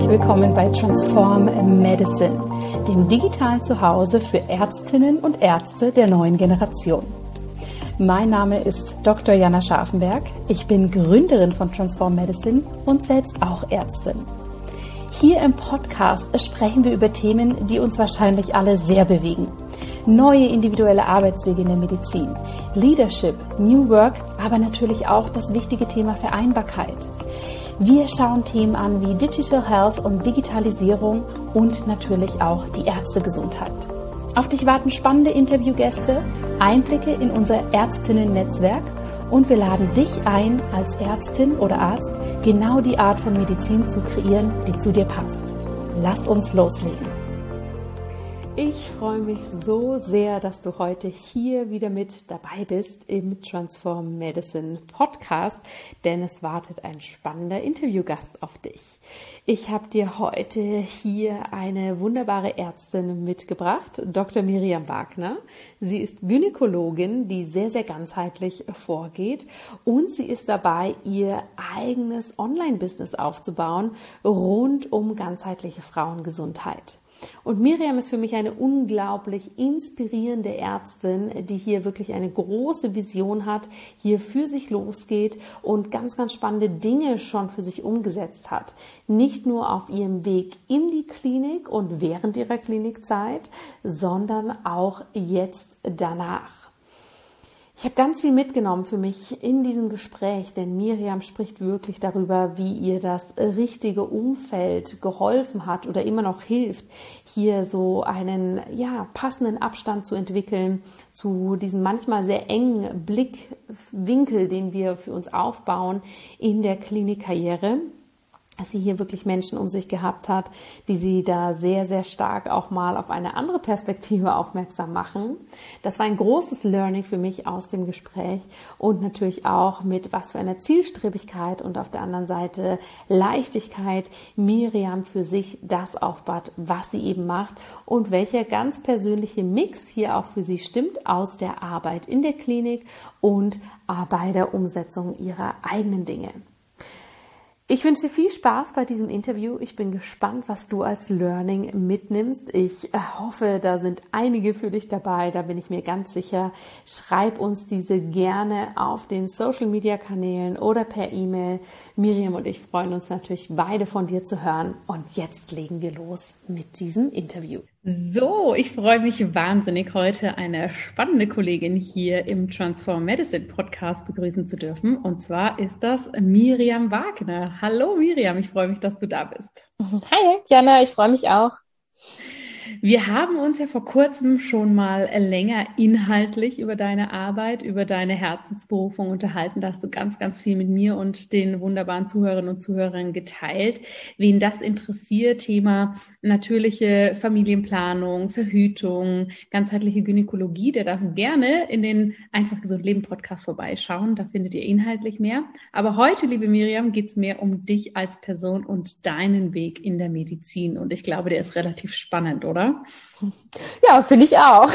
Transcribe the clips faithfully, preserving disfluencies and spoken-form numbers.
herzlich willkommen bei Transform Medicine, dem digitalen Zuhause für Ärztinnen und Ärzte der neuen Generation. Mein Name ist Doktor Jana Scharfenberg. Ich bin Gründerin von Transform Medicine und selbst auch Ärztin. Hier im Podcast sprechen wir über Themen, die uns wahrscheinlich alle sehr bewegen. Neue individuelle Arbeitswege in der Medizin, Leadership, New Work, aber natürlich auch das wichtige Thema Vereinbarkeit. Wir schauen Themen an wie Digital Health und Digitalisierung und natürlich auch die Ärztegesundheit. Auf dich warten spannende Interviewgäste, Einblicke in unser Ärztinnen-Netzwerk und wir laden dich ein, als Ärztin oder Arzt genau die Art von Medizin zu kreieren, die zu dir passt. Lass uns loslegen. Ich freue mich so sehr, dass du heute hier wieder mit dabei bist im Transform Medicine Podcast, denn es wartet ein spannender Interviewgast auf dich. Ich habe dir heute hier eine wunderbare Ärztin mitgebracht, Doktor Miriam Wagner. Sie ist Gynäkologin, die sehr, sehr ganzheitlich vorgeht und sie ist dabei, ihr eigenes Online-Business aufzubauen rund um ganzheitliche Frauengesundheit. Und Miriam ist für mich eine unglaublich inspirierende Ärztin, die hier wirklich eine große Vision hat, hier für sich losgeht und ganz, ganz spannende Dinge schon für sich umgesetzt hat. Nicht nur auf ihrem Weg in die Klinik und während ihrer Klinikzeit, sondern auch jetzt danach. Ich habe ganz viel mitgenommen für mich in diesem Gespräch, denn Miriam spricht wirklich darüber, wie ihr das richtige Umfeld geholfen hat oder immer noch hilft, hier so einen ja, passenden Abstand zu entwickeln zu diesem manchmal sehr engen Blickwinkel, den wir für uns aufbauen in der Klinikkarriere. Dass sie hier wirklich Menschen um sich gehabt hat, die sie da sehr, sehr stark auch mal auf eine andere Perspektive aufmerksam machen. Das war ein großes Learning für mich aus dem Gespräch und natürlich auch mit was für einer Zielstrebigkeit und auf der anderen Seite Leichtigkeit Miriam für sich das aufbaut, was sie eben macht und welcher ganz persönliche Mix hier auch für sie stimmt aus der Arbeit in der Klinik und bei der Umsetzung ihrer eigenen Dinge. Ich wünsche dir viel Spaß bei diesem Interview. Ich bin gespannt, was du als Learning mitnimmst. Ich hoffe, da sind einige für dich dabei, da bin ich mir ganz sicher. Schreib uns diese gerne auf den Social-Media-Kanälen oder per E-Mail. Miriam und ich freuen uns natürlich, beide von dir zu hören. Und jetzt legen wir los mit diesem Interview. So, ich freue mich wahnsinnig, heute eine spannende Kollegin hier im Transform Medicine Podcast begrüßen zu dürfen. Und zwar ist das Miriam Wagner. Hallo Miriam, ich freue mich, dass du da bist. Hi Jana, ich freue mich auch. Wir haben uns ja vor kurzem schon mal länger inhaltlich über deine Arbeit, über deine Herzensberufung unterhalten. Da hast du ganz, ganz viel mit mir und den wunderbaren Zuhörerinnen und Zuhörern geteilt. Wen das interessiert, Thema natürliche Familienplanung, Verhütung, ganzheitliche Gynäkologie, der darf gerne in den Einfach gesund leben Podcast vorbeischauen. Da findet ihr inhaltlich mehr. Aber heute, liebe Miriam, geht es mehr um dich als Person und deinen Weg in der Medizin. Und ich glaube, der ist relativ spannend, oder? Oder? Ja, finde ich auch.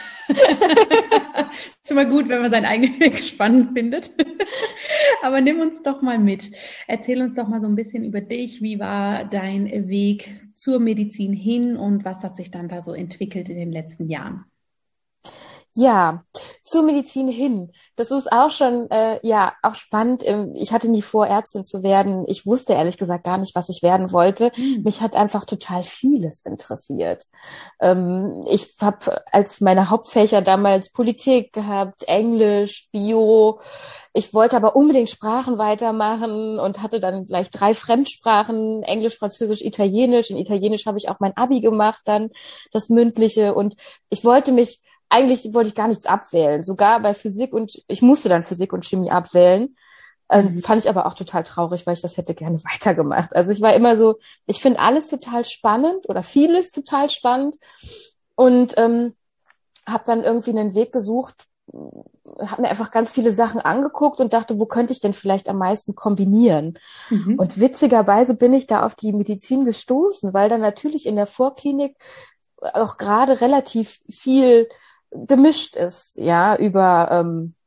Schon mal gut, wenn man seinen eigenen Weg spannend findet. Aber nimm uns doch mal mit. Erzähl uns doch mal so ein bisschen über dich. Wie war dein Weg zur Medizin hin und was hat sich dann da so entwickelt in den letzten Jahren? Ja, zur Medizin hin. Das ist auch schon, äh, ja, auch spannend. Ich hatte nie vor, Ärztin zu werden. Ich wusste ehrlich gesagt gar nicht, was ich werden wollte. Mhm. Mich hat einfach total vieles interessiert. Ähm, ich habe als meine Hauptfächer damals Politik gehabt, Englisch, Bio. Ich wollte aber unbedingt Sprachen weitermachen und hatte dann gleich drei Fremdsprachen, Englisch, Französisch, Italienisch. In Italienisch habe ich auch mein Abi gemacht, dann das Mündliche. Und ich wollte mich Eigentlich wollte ich gar nichts abwählen, sogar bei Physik und ich musste dann Physik und Chemie abwählen. Ähm, mhm. Fand ich aber auch total traurig, weil ich das hätte gerne weitergemacht. Also ich war immer so, ich finde alles total spannend oder vieles total spannend und ähm, habe dann irgendwie einen Weg gesucht, habe mir einfach ganz viele Sachen angeguckt und dachte, wo könnte ich denn vielleicht am meisten kombinieren? Mhm. Und witzigerweise bin ich da auf die Medizin gestoßen, weil dann natürlich in der Vorklinik auch gerade relativ viel gemischt ist, ja, über ähm,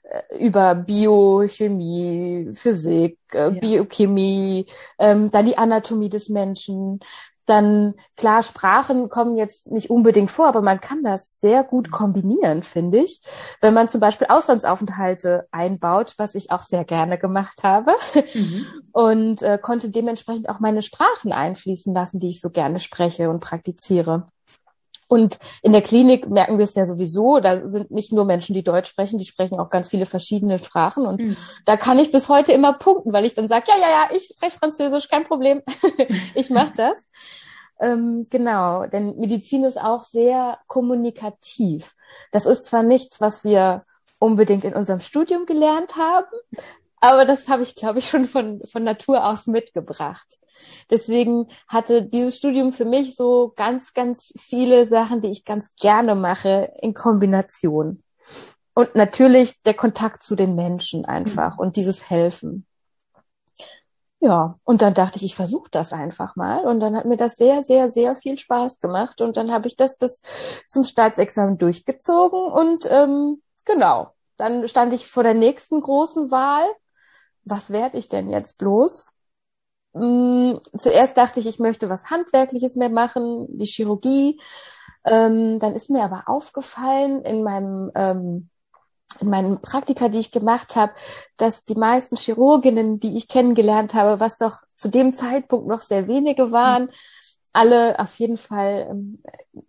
über Biochemie, Physik, äh, Ja. Biochemie, ähm, dann die Anatomie des Menschen. Dann, klar, Sprachen kommen jetzt nicht unbedingt vor, aber man kann das sehr gut kombinieren, finde ich. Wenn man zum Beispiel Auslandsaufenthalte einbaut, was ich auch sehr gerne gemacht habe, Mhm. und äh, konnte dementsprechend auch meine Sprachen einfließen lassen, die ich so gerne spreche und praktiziere. Und in der Klinik merken wir es ja sowieso, da sind nicht nur Menschen, die Deutsch sprechen, die sprechen auch ganz viele verschiedene Sprachen. Und Mhm. da kann ich bis heute immer punkten, weil ich dann sage, ja, ja, ja, ich spreche Französisch, kein Problem, ich mache das. Ähm, genau, denn Medizin ist auch sehr kommunikativ. Das ist zwar nichts, was wir unbedingt in unserem Studium gelernt haben, aber das habe ich, glaube ich, schon von, von Natur aus mitgebracht. Deswegen hatte dieses Studium für mich so ganz, ganz viele Sachen, die ich ganz gerne mache, in Kombination. Und natürlich der Kontakt zu den Menschen einfach und dieses Helfen. Ja, und dann dachte ich, ich versuche das einfach mal. Und dann hat mir das sehr, sehr, sehr viel Spaß gemacht. Und dann habe ich das bis zum Staatsexamen durchgezogen. Und ähm, genau, dann stand ich vor der nächsten großen Wahl. Was werde ich denn jetzt bloß? Hm, zuerst dachte ich, ich möchte was Handwerkliches mehr machen, die Chirurgie. Ähm, dann ist mir aber aufgefallen in meinem ähm, in meinen Praktika, die ich gemacht habe, dass die meisten Chirurginnen, die ich kennengelernt habe, was doch zu dem Zeitpunkt noch sehr wenige waren, alle auf jeden Fall ähm,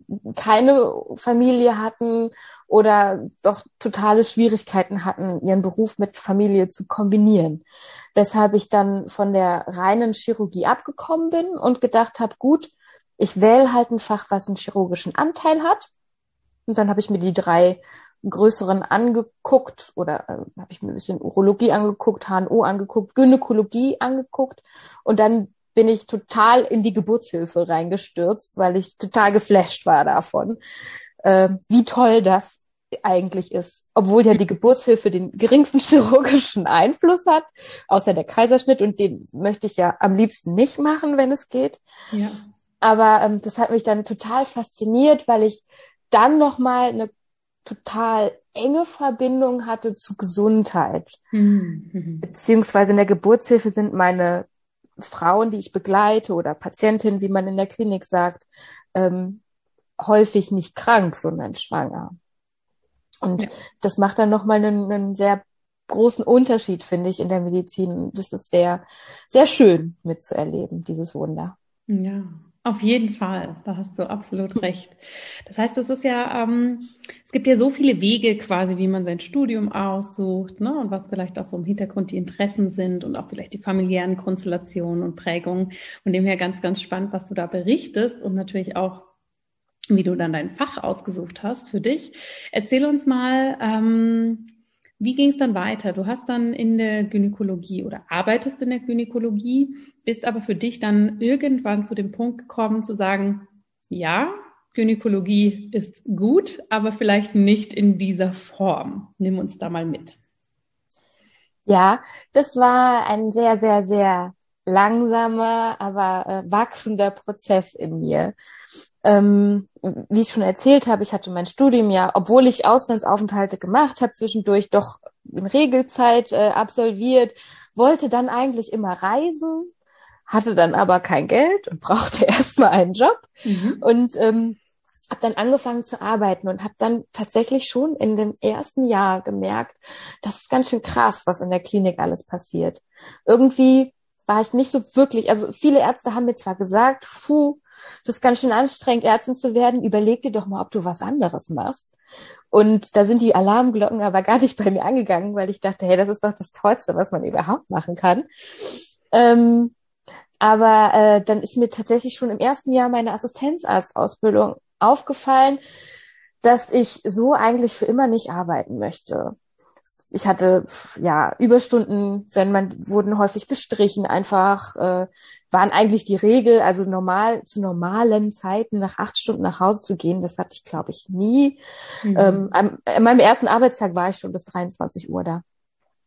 keine Familie hatten oder doch totale Schwierigkeiten hatten, ihren Beruf mit Familie zu kombinieren. Weshalb ich dann von der reinen Chirurgie abgekommen bin und gedacht habe, gut, ich wähle halt ein Fach, was einen chirurgischen Anteil hat. Und dann habe ich mir die drei größeren angeguckt oder äh, habe ich mir ein bisschen Urologie angeguckt, H N O angeguckt, Gynäkologie angeguckt und dann bin ich total in die Geburtshilfe reingestürzt, weil ich total geflasht war davon, äh, wie toll das eigentlich ist. Obwohl ja die Geburtshilfe den geringsten chirurgischen Einfluss hat, außer der Kaiserschnitt und den möchte ich ja am liebsten nicht machen, wenn es geht. Ja. Aber ähm, das hat mich dann total fasziniert, weil ich dann nochmal eine total enge Verbindung hatte zu Gesundheit. Mhm. Beziehungsweise in der Geburtshilfe sind meine Frauen, die ich begleite oder Patientinnen, wie man in der Klinik sagt, ähm, häufig nicht krank, sondern schwanger. Und Ja. das macht dann nochmal einen, einen sehr großen Unterschied, finde ich, in der Medizin. Das ist sehr, sehr schön mitzuerleben, dieses Wunder. Ja, auf jeden Fall. Da hast du absolut recht. Das heißt, es ist ja, ähm, es gibt ja so viele Wege quasi, wie man sein Studium aussucht, ne? Und was vielleicht auch so im Hintergrund die Interessen sind und auch vielleicht die familiären Konstellationen und Prägungen. Von dem her ganz, ganz spannend, was du da berichtest und natürlich auch, wie du dann dein Fach ausgesucht hast für dich. Erzähl uns mal, ähm, wie ging es dann weiter? Du hast dann in der Gynäkologie oder arbeitest in der Gynäkologie, bist aber für dich dann irgendwann zu dem Punkt gekommen, zu sagen, ja, Gynäkologie ist gut, aber vielleicht nicht in dieser Form. Nimm uns da mal mit. Ja, das war ein sehr, sehr, sehr langsamer, aber äh, wachsender Prozess in mir. Ähm, wie ich schon erzählt habe, ich hatte mein Studium ja, obwohl ich Auslandsaufenthalte gemacht habe, zwischendurch doch in Regelzeit äh, absolviert, wollte dann eigentlich immer reisen, hatte dann aber kein Geld und brauchte erstmal einen Job Mhm. und ähm, habe dann angefangen zu arbeiten und habe dann tatsächlich schon in dem ersten Jahr gemerkt, das ist ganz schön krass, was in der Klinik alles passiert. Irgendwie war ich nicht so wirklich, also viele Ärzte haben mir zwar gesagt, puh, das ist ganz schön anstrengend, Ärztin zu werden, überleg dir doch mal, ob du was anderes machst. Und da sind die Alarmglocken aber gar nicht bei mir angegangen, weil ich dachte, hey, das ist doch das Tollste, was man überhaupt machen kann. Ähm, aber äh, dann ist mir tatsächlich schon im ersten Jahr meiner Assistenzarztausbildung aufgefallen, dass ich so eigentlich für immer nicht arbeiten möchte. Ich hatte ja Überstunden, wenn man wurden häufig gestrichen, einfach äh, waren eigentlich die Regel, also normal zu normalen Zeiten nach acht Stunden nach Hause zu gehen, das hatte ich, glaube ich, nie. Mhm. Ähm, an, an meinem ersten Arbeitstag war ich schon bis dreiundzwanzig Uhr da.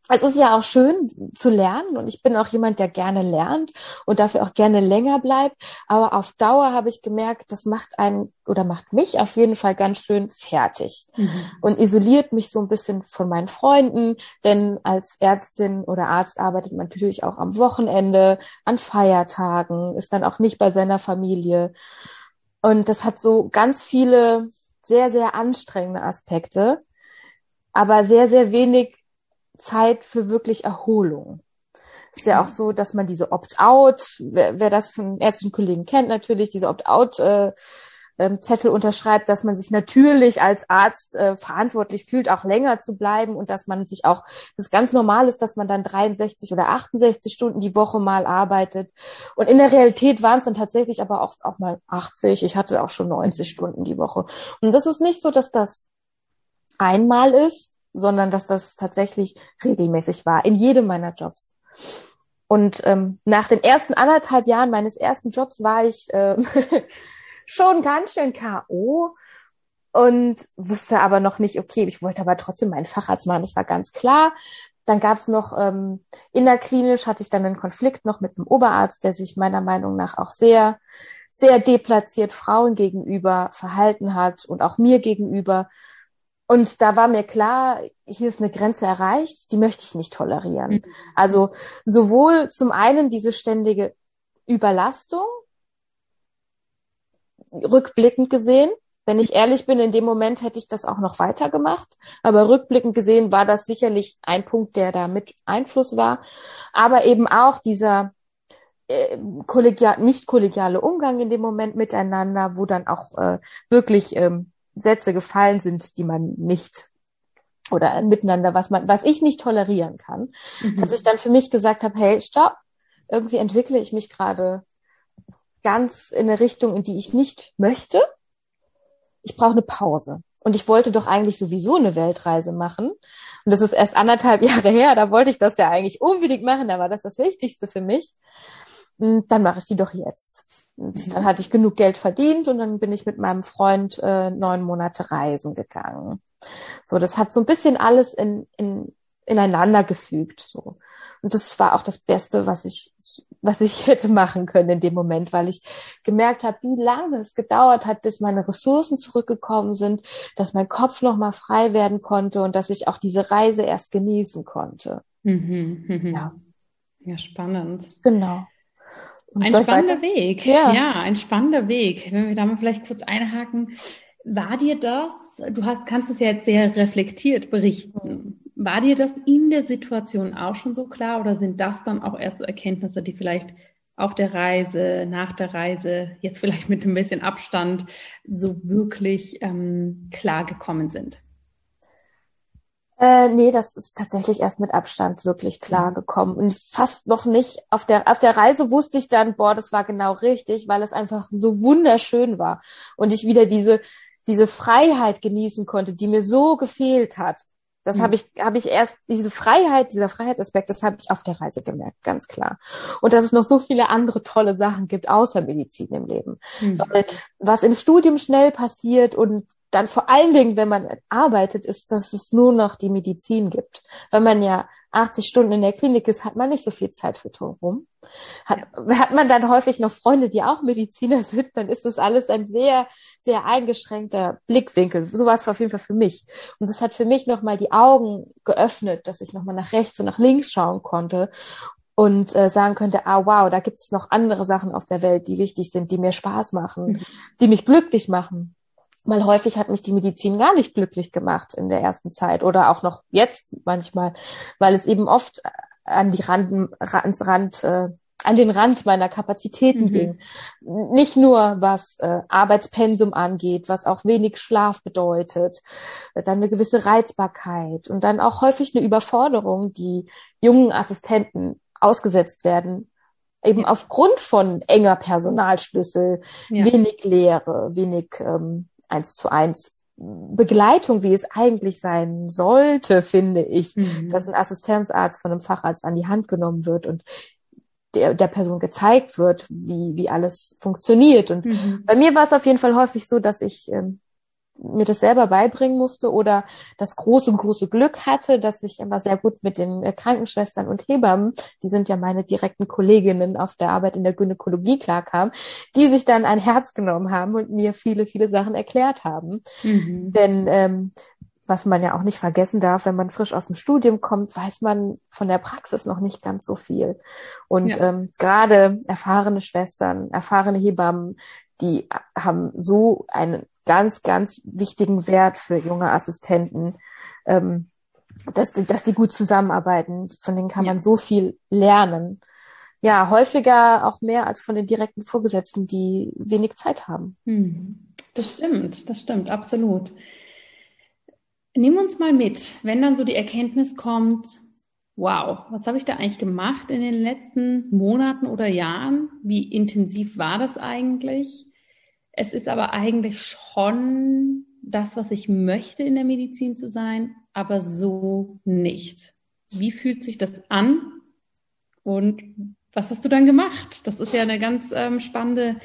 es ist ja auch schön zu lernen und ich bin auch jemand, der gerne lernt und dafür auch gerne länger bleibt. Aber auf Dauer habe ich gemerkt, das macht einen oder macht mich auf jeden Fall ganz schön fertig Mhm. und isoliert mich so ein bisschen von meinen Freunden. Denn als Ärztin oder Arzt arbeitet man natürlich auch am Wochenende, an Feiertagen, ist dann auch nicht bei seiner Familie. Und das hat so ganz viele sehr, sehr anstrengende Aspekte, aber sehr, sehr wenig Zeit für wirklich Erholung. Ist ja auch so, dass man diese Opt-out, wer, wer das von ärztlichen Kollegen kennt natürlich, diese Opt-out äh, ähm, Zettel unterschreibt, dass man sich natürlich als Arzt äh, verantwortlich fühlt, auch länger zu bleiben und dass man sich auch, das ganz normal ist, dass man dann dreiundsechzig oder achtundsechzig Stunden die Woche mal arbeitet. Und in der Realität waren es dann tatsächlich aber auch, auch mal achtzig. Ich hatte auch schon neunzig Stunden die Woche. Und das ist nicht so, dass das einmal ist, sondern dass das tatsächlich regelmäßig war, in jedem meiner Jobs. Und ähm, nach den ersten anderthalb Jahren meines ersten Jobs war ich ähm, schon ganz schön K O und wusste aber noch nicht, okay, ich wollte aber trotzdem meinen Facharzt machen, das war ganz klar. Dann gab es noch, ähm, innerklinisch hatte ich dann einen Konflikt noch mit einem Oberarzt, der sich meiner Meinung nach auch sehr, sehr deplatziert Frauen gegenüber verhalten hat und auch mir gegenüber. Und da war mir klar, hier ist eine Grenze erreicht, die möchte ich nicht tolerieren. Mhm. Also sowohl zum einen diese ständige Überlastung, rückblickend gesehen, wenn ich ehrlich bin, in dem Moment hätte ich das auch noch weitergemacht, aber rückblickend gesehen war das sicherlich ein Punkt, der da mit Einfluss war, aber eben auch dieser äh, kollegial, nicht kollegiale Umgang in dem Moment miteinander, wo dann auch äh, wirklich ähm, Sätze gefallen sind, die man nicht oder miteinander, was man, was ich nicht tolerieren kann, mhm. dass ich dann für mich gesagt habe, hey, stopp, irgendwie entwickle ich mich gerade ganz in eine Richtung, in die ich nicht möchte. Ich brauche eine Pause. Und ich wollte doch eigentlich sowieso eine Weltreise machen. Und das ist erst anderthalb Jahre her, da wollte ich das ja eigentlich unbedingt machen, da war das das Wichtigste für mich. Und dann mache ich die doch jetzt. Und dann hatte ich genug Geld verdient und dann bin ich mit meinem Freund äh, neun Monate reisen gegangen. So, das hat so ein bisschen alles in, in, ineinander gefügt. So. Und das war auch das Beste, was ich, was ich hätte machen können in dem Moment, weil ich gemerkt habe, wie lange es gedauert hat, bis meine Ressourcen zurückgekommen sind, dass mein Kopf nochmal frei werden konnte und dass ich auch diese Reise erst genießen konnte. Mhm, mhm. Ja. Ja, spannend. Genau. Und ein spannender Weg. Ja. ja, ein spannender Weg. Wenn wir da mal vielleicht kurz einhaken, war dir das, du hast, kannst es ja jetzt sehr reflektiert berichten, war dir das in der Situation auch schon so klar oder sind das dann auch erst so Erkenntnisse, die vielleicht auf der Reise, nach der Reise, jetzt vielleicht mit ein bisschen Abstand, so wirklich ähm, klar gekommen sind? Äh, nee, das ist tatsächlich erst mit Abstand wirklich klar gekommen und fast noch nicht. Auf der, auf der Reise wusste ich dann, boah, das war genau richtig, weil es einfach so wunderschön war und ich wieder diese, diese Freiheit genießen konnte, die mir so gefehlt hat. Das mhm. habe ich, habe ich erst, diese Freiheit, dieser Freiheitsaspekt, das habe ich auf der Reise gemerkt, ganz klar. Und dass es noch so viele andere tolle Sachen gibt, außer Medizin im Leben. Mhm. Weil was im Studium schnell passiert und dann vor allen Dingen, wenn man arbeitet, ist, dass es nur noch die Medizin gibt. Wenn man ja achtzig Stunden in der Klinik ist, hat man nicht so viel Zeit für drumherum. Hat, ja. hat man dann häufig noch Freunde, die auch Mediziner sind, dann ist das alles ein sehr, sehr eingeschränkter Blickwinkel. So war es auf jeden Fall für mich. Und das hat für mich nochmal die Augen geöffnet, dass ich nochmal nach rechts und nach links schauen konnte und äh, sagen könnte, ah wow, da gibt's noch andere Sachen auf der Welt, die wichtig sind, die mir Spaß machen, mhm. die mich glücklich machen. Weil häufig hat mich die Medizin gar nicht glücklich gemacht in der ersten Zeit oder auch noch jetzt manchmal, weil es eben oft an die Rand, ans Rand, äh, an den Rand meiner Kapazitäten mhm. ging. Nicht nur was äh, Arbeitspensum angeht, was auch wenig Schlaf bedeutet, dann eine gewisse Reizbarkeit und dann auch häufig eine Überforderung, die jungen Assistenten ausgesetzt werden, eben aufgrund von enger Personalschlüssel, ja. wenig Lehre, wenig ähm, eins zu eins Begleitung, wie es eigentlich sein sollte, finde ich, mhm. dass ein Assistenzarzt von einem Facharzt an die Hand genommen wird und der, der Person gezeigt wird, wie, wie alles funktioniert. Und mhm. bei mir war es auf jeden Fall häufig so, dass ich ähm, mir das selber beibringen musste oder das große, große Glück hatte, dass ich immer sehr gut mit den Krankenschwestern und Hebammen, die sind ja meine direkten Kolleginnen auf der Arbeit in der Gynäkologie, klarkam, die sich dann ein Herz genommen haben und mir viele, viele Sachen erklärt haben. Mhm. Denn ähm, was man ja auch nicht vergessen darf, wenn man frisch aus dem Studium kommt, weiß man von der Praxis noch nicht ganz so viel. Und ja. ähm, gerade erfahrene Schwestern, erfahrene Hebammen, die haben so einen ganz, ganz wichtigen Wert für junge Assistenten, ähm, dass, die, dass die gut zusammenarbeiten. Von denen kann ja. man so viel lernen. Ja, häufiger auch mehr als von den direkten Vorgesetzten, die wenig Zeit haben. Hm. Das stimmt, das stimmt, absolut. Nimm uns mal mit, wenn dann so die Erkenntnis kommt, wow, was habe ich da eigentlich gemacht in den letzten Monaten oder Jahren? Wie intensiv war das eigentlich? Es ist aber eigentlich schon das, was ich möchte, in der Medizin zu sein, aber so nicht. Wie fühlt sich das an? Und was hast du dann gemacht? Das ist ja eine ganz ähm, spannende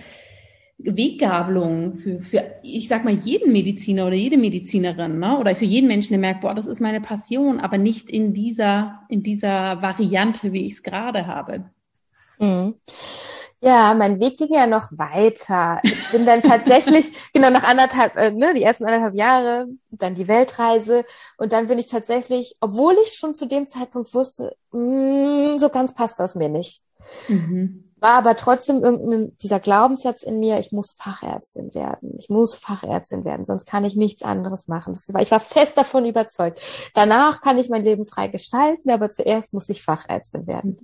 Weggabelung für, für, ich sag mal, jeden Mediziner oder jede Medizinerin, ne? Oder für jeden Menschen, der merkt, boah, das ist meine Passion, aber nicht in dieser, in dieser Variante, wie ich es gerade habe. Mhm. Ja, mein Weg ging ja noch weiter. Ich bin dann tatsächlich, genau nach anderthalb, äh, ne, die ersten anderthalb Jahre, dann die Weltreise und dann bin ich tatsächlich, obwohl ich schon zu dem Zeitpunkt wusste, mh, so ganz passt das mir nicht. Mhm. War aber trotzdem irgendein dieser Glaubenssatz in mir, ich muss Fachärztin werden. Ich muss Fachärztin werden, sonst kann ich nichts anderes machen. Das war, ich war fest davon überzeugt. Danach kann ich mein Leben frei gestalten, aber zuerst muss ich Fachärztin werden.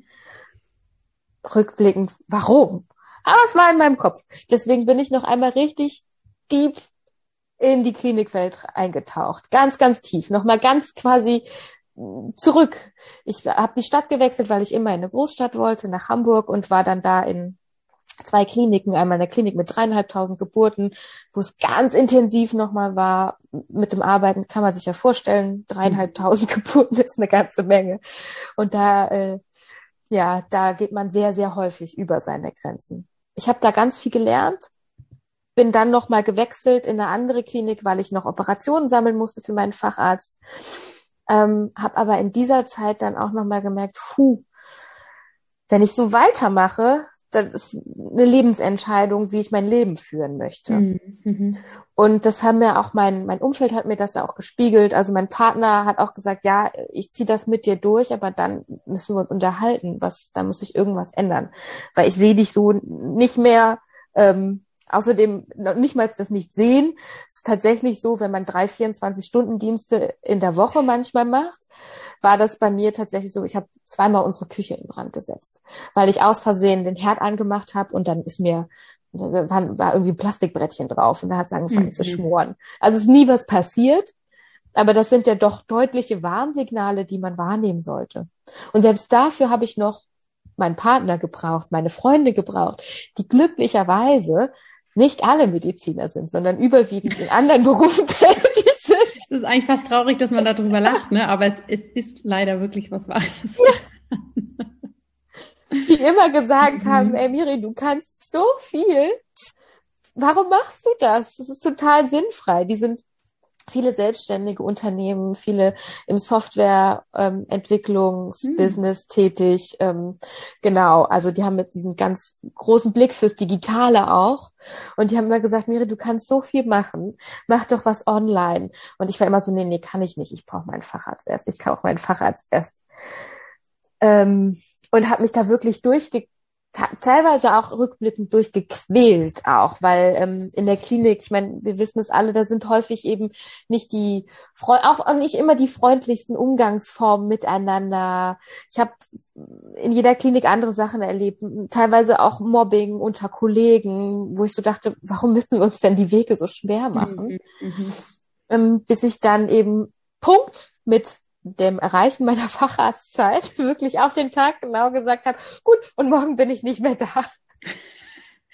Rückblickend, warum? Aber es war in meinem Kopf. Deswegen bin ich noch einmal richtig deep in die Klinikwelt eingetaucht. Ganz, ganz tief. Nochmal ganz quasi zurück. Ich habe die Stadt gewechselt, weil ich immer in eine Großstadt wollte, nach Hamburg und war dann da in zwei Kliniken. Einmal eine Klinik mit dreieinhalbtausend Geburten, wo es ganz intensiv nochmal war. Mit dem Arbeiten kann man sich ja vorstellen, dreieinhalbtausend mhm. Geburten ist eine ganze Menge. Und da, äh, ja, da geht man sehr, sehr häufig über seine Grenzen. Ich habe da ganz viel gelernt. Bin dann nochmal gewechselt in eine andere Klinik, weil ich noch Operationen sammeln musste für meinen Facharzt. Ähm, habe aber in dieser Zeit dann auch nochmal gemerkt, puh, wenn ich so weitermache, das ist eine Lebensentscheidung, wie ich mein Leben führen möchte. Mhm. Und das haben mir auch mein mein Umfeld hat mir das auch gespiegelt. Also mein Partner hat auch gesagt, ja, ich ziehe das mit dir durch, aber dann müssen wir uns unterhalten, was, da muss sich irgendwas ändern, weil ich sehe dich so nicht mehr. Ähm, Außerdem, nicht mal das Nicht-Sehen, es ist tatsächlich so, wenn man drei vierundzwanzig-Stunden-Dienste in der Woche manchmal macht, war das bei mir tatsächlich so, ich habe zweimal unsere Küche in Brand gesetzt, weil ich aus Versehen den Herd angemacht habe und dann ist mir, da war irgendwie ein Plastikbrettchen drauf und da hat es angefangen mhm. zu schmoren. Also es ist nie was passiert, aber das sind ja doch deutliche Warnsignale, die man wahrnehmen sollte. Und selbst dafür habe ich noch meinen Partner gebraucht, meine Freunde gebraucht, die glücklicherweise nicht alle Mediziner sind, sondern überwiegend in anderen Berufen tätig sind. Es ist eigentlich fast traurig, dass man darüber lacht, ne? Aber es, es ist leider wirklich was Wahres. Ja. Die immer gesagt mhm. haben, ey Miri, du kannst so viel. Warum machst du das? Das ist total sinnfrei. Die sind viele selbstständige Unternehmen, viele im Softwareentwicklungsbusiness ähm, mhm. tätig. Ähm, genau, also die haben jetzt diesen ganz großen Blick fürs Digitale auch. Und die haben immer gesagt, Miri, du kannst so viel machen. Mach doch was online. Und ich war immer so, nee, nee, kann ich nicht. Ich brauche meinen Facharzt erst. Ich brauche meinen Facharzt erst. Ähm, und habe mich da wirklich durchge teilweise auch rückblickend durchgequält auch, weil ähm, in der Klinik, ich meine, wir wissen es alle, da sind häufig eben nicht die, auch nicht immer die freundlichsten Umgangsformen miteinander. Ich habe in jeder Klinik andere Sachen erlebt, teilweise auch Mobbing unter Kollegen, wo ich so dachte, warum müssen wir uns denn die Wege so schwer machen? Mhm, mhm. Ähm, bis ich dann eben Punkt mit dem Erreichen meiner Facharztzeit wirklich auf den Tag genau gesagt habe, gut, und morgen bin ich nicht mehr da.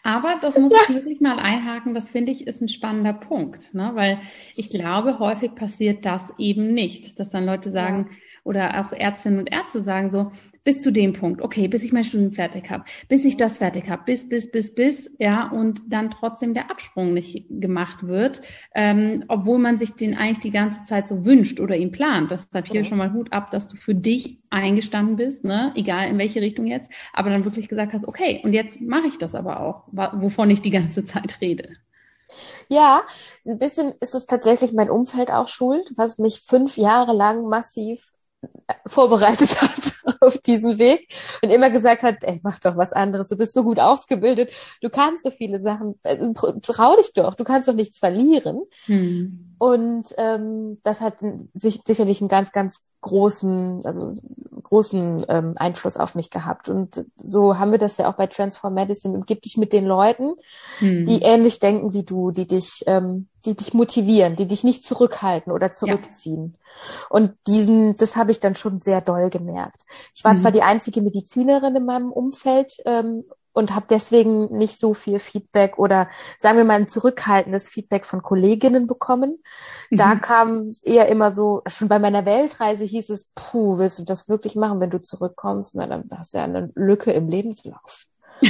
Aber das muss ich wirklich mal einhaken, das finde ich ist ein spannender Punkt, ne? Weil ich glaube, häufig passiert das eben nicht, dass dann Leute sagen, ja. Oder auch Ärztinnen und Ärzte sagen so, bis zu dem Punkt, okay, bis ich mein Studium fertig habe, bis ich das fertig habe, bis, bis, bis, bis, ja, und dann trotzdem der Absprung nicht gemacht wird, ähm, obwohl man sich den eigentlich die ganze Zeit so wünscht oder ihn plant. Deshalb hier ja. schon mal Hut ab, dass du für dich eingestanden bist, ne, egal in welche Richtung jetzt, aber dann wirklich gesagt hast, okay, und jetzt mache ich das aber auch, wovon ich die ganze Zeit rede. Ja, ein bisschen ist es tatsächlich mein Umfeld auch schuld, was mich fünf Jahre lang massiv vorbereitet hat auf diesen Weg und immer gesagt hat, ey, mach doch was anderes, du bist so gut ausgebildet, du kannst so viele Sachen, trau dich doch, du kannst doch nichts verlieren. Hm. Und ähm, das hat sich sicherlich einen ganz, ganz großen, also großen ähm, Einfluss auf mich gehabt. Und so haben wir das ja auch bei Transform Medicine. Umgib dich mit den Leuten, hm. die ähnlich denken wie du, die dich, ähm, die dich motivieren, die dich nicht zurückhalten oder zurückziehen. Ja. Und diesen, das habe ich dann schon sehr doll gemerkt. Ich war hm. zwar die einzige Medizinerin in meinem Umfeld, ähm, und habe deswegen nicht so viel Feedback oder sagen wir mal ein zurückhaltendes Feedback von Kolleginnen bekommen. Mhm. Da kam es eher immer so, schon bei meiner Weltreise hieß es, puh, willst du das wirklich machen, wenn du zurückkommst? Na, dann hast du ja eine Lücke im Lebenslauf.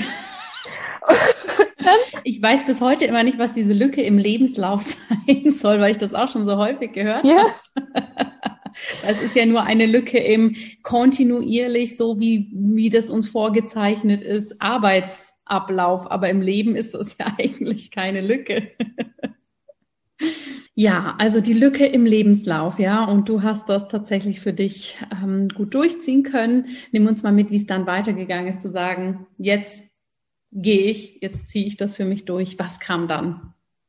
Ich weiß bis heute immer nicht, was diese Lücke im Lebenslauf sein soll, weil ich das auch schon so häufig gehört ja. habe. Das ist ja nur eine Lücke im kontinuierlich, so wie, wie das uns vorgezeichnet ist, Arbeitsablauf. Aber im Leben ist das ja eigentlich keine Lücke. Ja, also die Lücke im Lebenslauf, ja. Und du hast das tatsächlich für dich ähm, gut durchziehen können. Nimm uns mal mit, wie es dann weitergegangen ist, zu sagen, jetzt gehe ich, jetzt ziehe ich das für mich durch. Was kam dann?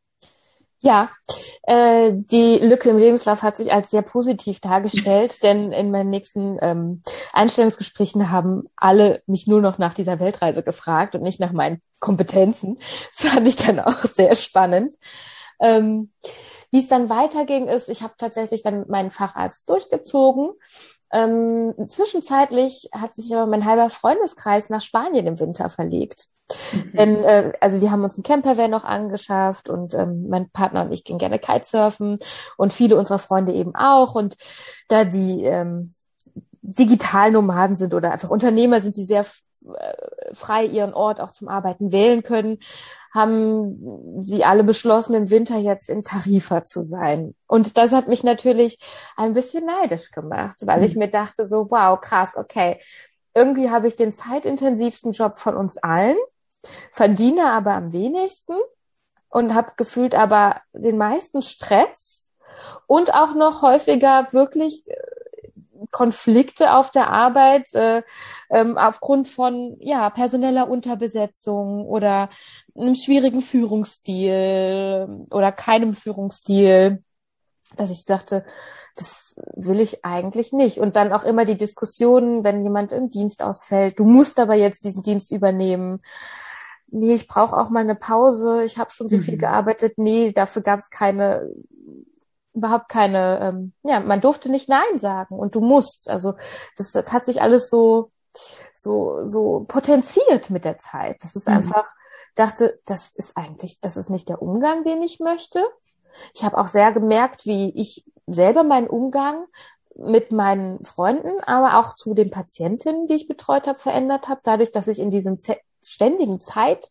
Ja, äh, die Lücke im Lebenslauf hat sich als sehr positiv dargestellt, denn in meinen nächsten ähm, Einstellungsgesprächen haben alle mich nur noch nach dieser Weltreise gefragt und nicht nach meinen Kompetenzen. Das fand ich dann auch sehr spannend. Ähm, wie es dann weiterging, ist, ich habe tatsächlich dann meinen Facharzt durchgezogen. Ähm, zwischenzeitlich hat sich aber mein halber Freundeskreis nach Spanien im Winter verlegt. Mhm. Denn, äh, also wir haben uns einen Campervan noch angeschafft und ähm, mein Partner und ich gehen gerne Kitesurfen und viele unserer Freunde eben auch. Und da die ähm, Digitalnomaden sind oder einfach Unternehmer sind, die sehr f- äh, frei ihren Ort auch zum Arbeiten wählen können, haben sie alle beschlossen, im Winter jetzt in Tarifa zu sein. Und das hat mich natürlich ein bisschen neidisch gemacht, weil mhm. ich mir dachte so, wow, krass, okay, irgendwie habe ich den zeitintensivsten Job von uns allen, verdiene aber am wenigsten und habe gefühlt aber den meisten Stress und auch noch häufiger wirklich Konflikte auf der Arbeit äh, ähm, aufgrund von ja personeller Unterbesetzung oder einem schwierigen Führungsstil oder keinem Führungsstil, dass ich dachte, das will ich eigentlich nicht. Und dann auch immer die Diskussionen, wenn jemand im Dienst ausfällt, du musst aber jetzt diesen Dienst übernehmen. Nee, ich brauche auch mal eine Pause. Ich habe schon so mhm. viel gearbeitet. Nee, dafür gab es keine, überhaupt keine, ähm, ja, man durfte nicht Nein sagen und du musst. Also das, das hat sich alles so, so, so potenziert mit der Zeit. Das ist mhm. einfach, dachte, das ist eigentlich, das ist nicht der Umgang, den ich möchte. Ich habe auch sehr gemerkt, wie ich selber meinen Umgang mit meinen Freunden, aber auch zu den Patientinnen, die ich betreut habe, verändert habe. Dadurch, dass ich in diesem z- ständigen Zeitmangel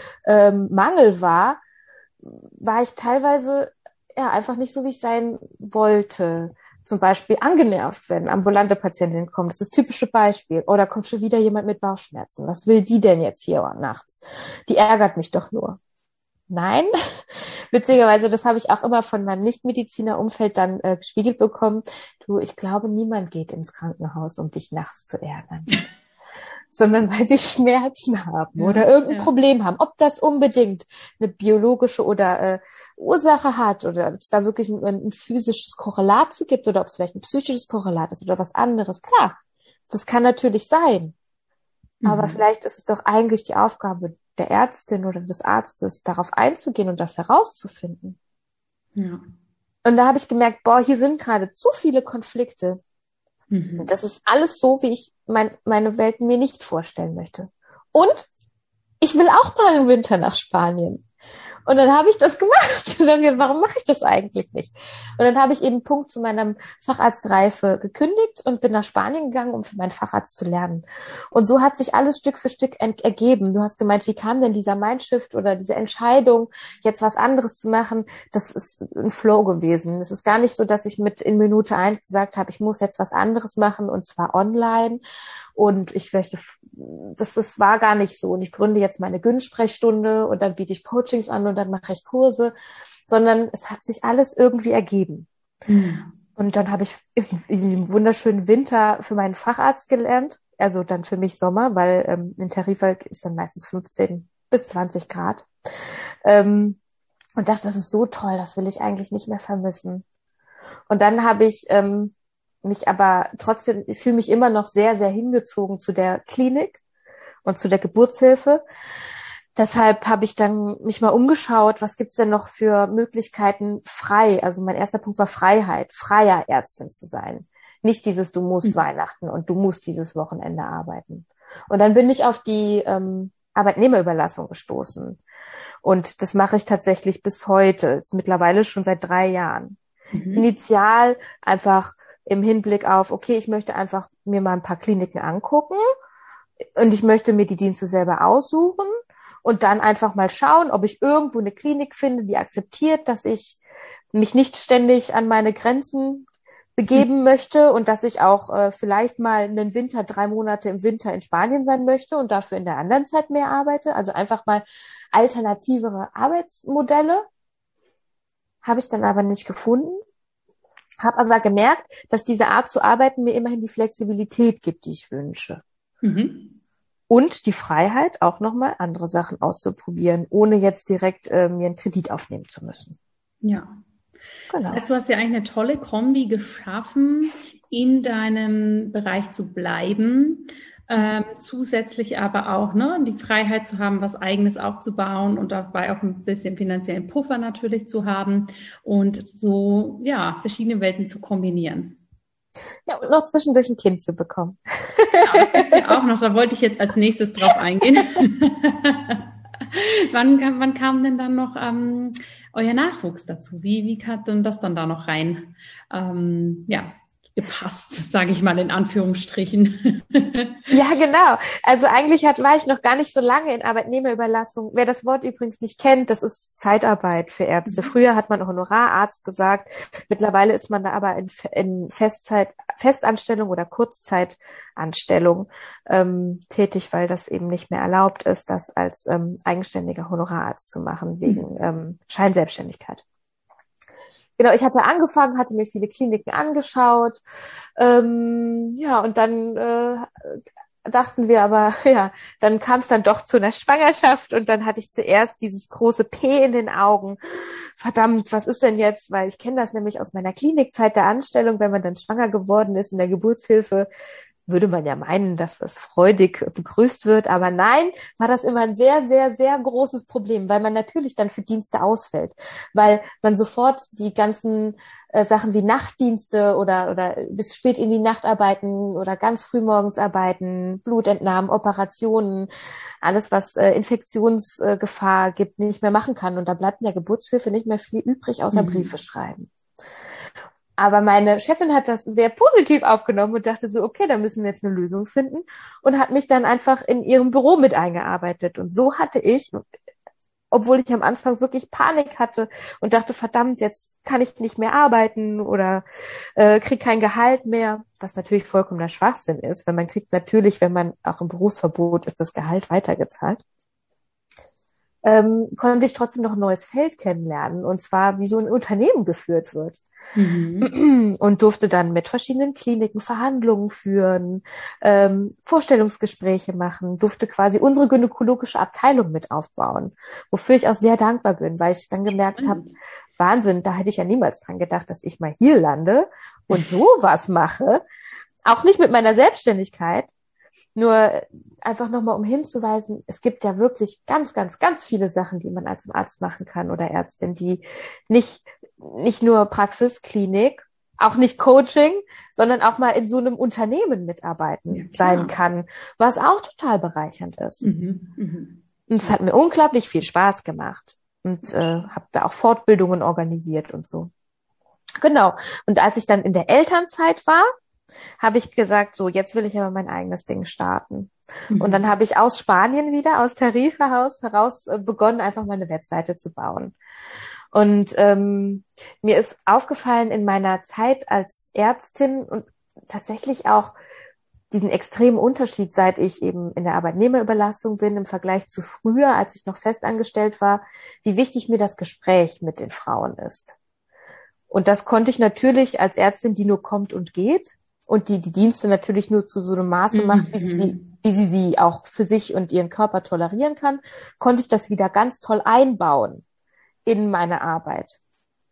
ähm, war, war ich teilweise ja einfach nicht so, wie ich sein wollte. Zum Beispiel angenervt, wenn ambulante Patientinnen kommen. Das ist das typische Beispiel. Oder kommt schon wieder jemand mit Bauchschmerzen. Was will die denn jetzt hier nachts? Die ärgert mich doch nur. Nein, witzigerweise, das habe ich auch immer von meinem Nichtmediziner-Umfeld dann äh, gespiegelt bekommen. Du, ich glaube, niemand geht ins Krankenhaus, um dich nachts zu ärgern, sondern weil sie Schmerzen haben ja, oder irgendein ja. Problem haben. Ob das unbedingt eine biologische oder äh, Ursache hat oder ob es da wirklich ein, ein physisches Korrelat zu gibt oder ob es vielleicht ein psychisches Korrelat ist oder was anderes. Klar, das kann natürlich sein. Mhm. Aber vielleicht ist es doch eigentlich die Aufgabe der Ärztin oder des Arztes, darauf einzugehen und das herauszufinden. Ja. Und da habe ich gemerkt, boah, hier sind gerade zu viele Konflikte. Mhm. Das ist alles so, wie ich mein, meine Welt mir nicht vorstellen möchte. Und ich will auch mal einen Winter nach Spanien. Und dann habe ich das gemacht. Und dann, warum mache ich das eigentlich nicht? Und dann habe ich eben Punkt zu meiner Facharztreife gekündigt und bin nach Spanien gegangen, um für meinen Facharzt zu lernen. Und so hat sich alles Stück für Stück ent- ergeben. Du hast gemeint, wie kam denn dieser Mindshift oder diese Entscheidung, jetzt was anderes zu machen? Das ist ein Flow gewesen. Es ist gar nicht so, dass ich mit in Minute eins gesagt habe, ich muss jetzt was anderes machen und zwar online. Und ich möchte, das, das war gar nicht so. Und ich gründe jetzt meine Gyn-Sprechstunde und dann biete ich Coachings an und dann mache ich Kurse, sondern es hat sich alles irgendwie ergeben. Mhm. Und dann habe ich in diesem wunderschönen Winter für meinen Facharzt gelernt, also dann für mich Sommer, weil ähm, in Tarifa ist dann meistens fünfzehn bis zwanzig Grad. Ähm, und dachte, das ist so toll, das will ich eigentlich nicht mehr vermissen. Und dann habe ich ähm, mich aber trotzdem, ich fühle mich immer noch sehr, sehr hingezogen zu der Klinik und zu der Geburtshilfe. Deshalb habe ich dann mich mal umgeschaut, was gibt's denn noch für Möglichkeiten frei? Also mein erster Punkt war Freiheit, freier Ärztin zu sein. Nicht dieses, du musst mhm. Weihnachten und du musst dieses Wochenende arbeiten. Und dann bin ich auf die ähm, Arbeitnehmerüberlassung gestoßen. Und das mache ich tatsächlich bis heute, jetzt mittlerweile schon seit drei Jahren. Mhm. Initial einfach im Hinblick auf, okay, ich möchte einfach mir mal ein paar Kliniken angucken und ich möchte mir die Dienste selber aussuchen und dann einfach mal schauen, ob ich irgendwo eine Klinik finde, die akzeptiert, dass ich mich nicht ständig an meine Grenzen begeben hm. möchte und dass ich auch äh, vielleicht mal einen Winter, drei Monate im Winter in Spanien sein möchte und dafür in der anderen Zeit mehr arbeite. Also einfach mal alternativere Arbeitsmodelle. Habe ich dann aber nicht gefunden. Habe aber gemerkt, dass diese Art zu arbeiten mir immerhin die Flexibilität gibt, die ich wünsche. Mhm. Und die Freiheit, auch nochmal andere Sachen auszuprobieren, ohne jetzt direkt äh, mir einen Kredit aufnehmen zu müssen. Ja. Genau. Das heißt, du hast ja eigentlich eine tolle Kombi geschaffen, in deinem Bereich zu bleiben, ähm, zusätzlich aber auch ne, die Freiheit zu haben, was Eigenes aufzubauen und dabei auch ein bisschen finanziellen Puffer natürlich zu haben und so ja verschiedene Welten zu kombinieren. Ja, und noch zwischendurch ein Kind zu bekommen. Ja, das ist ja auch noch, da wollte ich jetzt als nächstes drauf eingehen. wann, kam, wann kam denn dann noch ähm, euer Nachwuchs dazu? Wie, wie hat denn das dann da noch rein ähm, ja, gepasst, sage ich mal in Anführungsstrichen? Ja, genau. Also eigentlich hat, war ich noch gar nicht so lange in Arbeitnehmerüberlassung. Wer das Wort übrigens nicht kennt, das ist Zeitarbeit für Ärzte. Früher hat man Honorararzt gesagt. Mittlerweile ist man da aber in, in Festzeit, Festanstellung oder Kurzzeitanstellung ähm, tätig, weil das eben nicht mehr erlaubt ist, das als ähm, eigenständiger Honorararzt zu machen, wegen mhm. ähm, Scheinselbstständigkeit. Genau, ich hatte angefangen, hatte mir viele Kliniken angeschaut. Ähm, ja, und dann äh, dachten wir aber, ja, dann kam es dann doch zu einer Schwangerschaft und dann hatte ich zuerst dieses große P in den Augen. Verdammt, was ist denn jetzt? Weil ich kenne das nämlich aus meiner Klinikzeit der Anstellung, wenn man dann schwanger geworden ist in der Geburtshilfe, würde man ja meinen, dass das freudig begrüßt wird. Aber nein, war das immer ein sehr, sehr, sehr großes Problem, weil man natürlich dann für Dienste ausfällt, weil man sofort die ganzen äh, Sachen wie Nachtdienste oder oder bis spät in die Nacht arbeiten oder ganz früh morgens arbeiten, Blutentnahmen, Operationen, alles, was äh, Infektionsgefahr äh, gibt, nicht mehr machen kann. Und da bleibt in der Geburtshilfe nicht mehr viel übrig, außer mhm. Briefe schreiben. Aber meine Chefin hat das sehr positiv aufgenommen und dachte so, okay, da müssen wir jetzt eine Lösung finden und hat mich dann einfach in ihrem Büro mit eingearbeitet. Und so hatte ich, obwohl ich am Anfang wirklich Panik hatte und dachte, verdammt, jetzt kann ich nicht mehr arbeiten oder äh, kriege kein Gehalt mehr, was natürlich vollkommener Schwachsinn ist, weil man kriegt natürlich, wenn man auch im Berufsverbot ist, das Gehalt weitergezahlt. Ähm, konnte ich trotzdem noch ein neues Feld kennenlernen, und zwar, wie so ein Unternehmen geführt wird. Mhm. Und durfte dann mit verschiedenen Kliniken Verhandlungen führen, ähm, Vorstellungsgespräche machen, durfte quasi unsere gynäkologische Abteilung mit aufbauen, wofür ich auch sehr dankbar bin, weil ich dann gemerkt habe, Wahnsinn, da hätte ich ja niemals dran gedacht, dass ich mal hier lande und sowas mache, auch nicht mit meiner Selbstständigkeit. Nur einfach nochmal, um hinzuweisen, es gibt ja wirklich ganz, ganz, ganz viele Sachen, die man als Arzt machen kann oder Ärztin, die nicht, nicht nur Praxis, Klinik, auch nicht Coaching, sondern auch mal in so einem Unternehmen mitarbeiten ja, sein kann, was auch total bereichernd ist. Mhm, mhm. Und es hat mir unglaublich viel Spaß gemacht und äh, habe da auch Fortbildungen organisiert und so. Genau. Und als ich dann in der Elternzeit war, habe ich gesagt, so, jetzt will ich aber mein eigenes Ding starten. Mhm. Und dann habe ich aus Spanien wieder, aus Tariferhaus heraus äh, begonnen, einfach meine Webseite zu bauen. Und ähm, mir ist aufgefallen in meiner Zeit als Ärztin und tatsächlich auch diesen extremen Unterschied, seit ich eben in der Arbeitnehmerüberlassung bin, im Vergleich zu früher, als ich noch festangestellt war, wie wichtig mir das Gespräch mit den Frauen ist. Und das konnte ich natürlich als Ärztin, die nur kommt und geht und die die Dienste natürlich nur zu so einem Maße macht, wie sie, wie sie sie auch für sich und ihren Körper tolerieren kann, konnte ich das wieder ganz toll einbauen in meine Arbeit.